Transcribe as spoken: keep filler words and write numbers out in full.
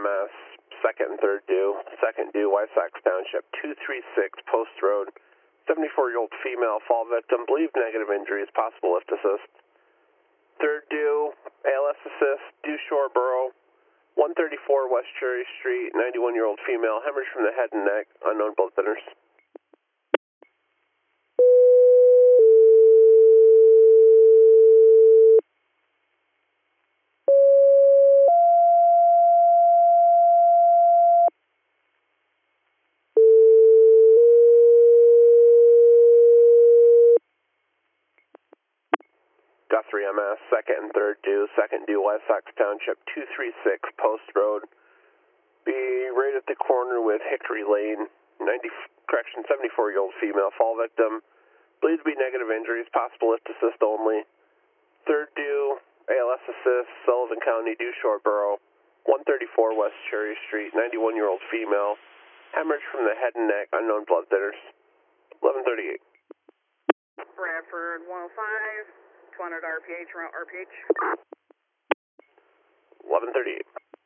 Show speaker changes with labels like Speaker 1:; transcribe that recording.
Speaker 1: M S, second and third due, second due, Wysox Township, two three six Post Road, seventy-four-year-old female, fall victim, believed negative injuries, possible lift assist. Third due, A L S assist, due Shore Borough, one thirty-four West Cherry Street, ninety-one-year-old female, hemorrhage from the head and neck, unknown blood thinners. Guthrie M S, second and third due, second due, Wysox Township, two three six Post Road. Be right at the corner with Hickory Lane, ninety, correction, seventy-four-year-old female, fall victim. Believed to be negative injuries, possible lift assist only. Third due, A L S assist, Sullivan County, due Shore Borough, one thirty-four West Cherry Street, ninety-one-year-old female, hemorrhage from the head and neck, unknown blood thinners. eleven thirty-eight.
Speaker 2: Bradford one oh five, two hundred R P H, route R P H.
Speaker 1: eleven thirty-eight.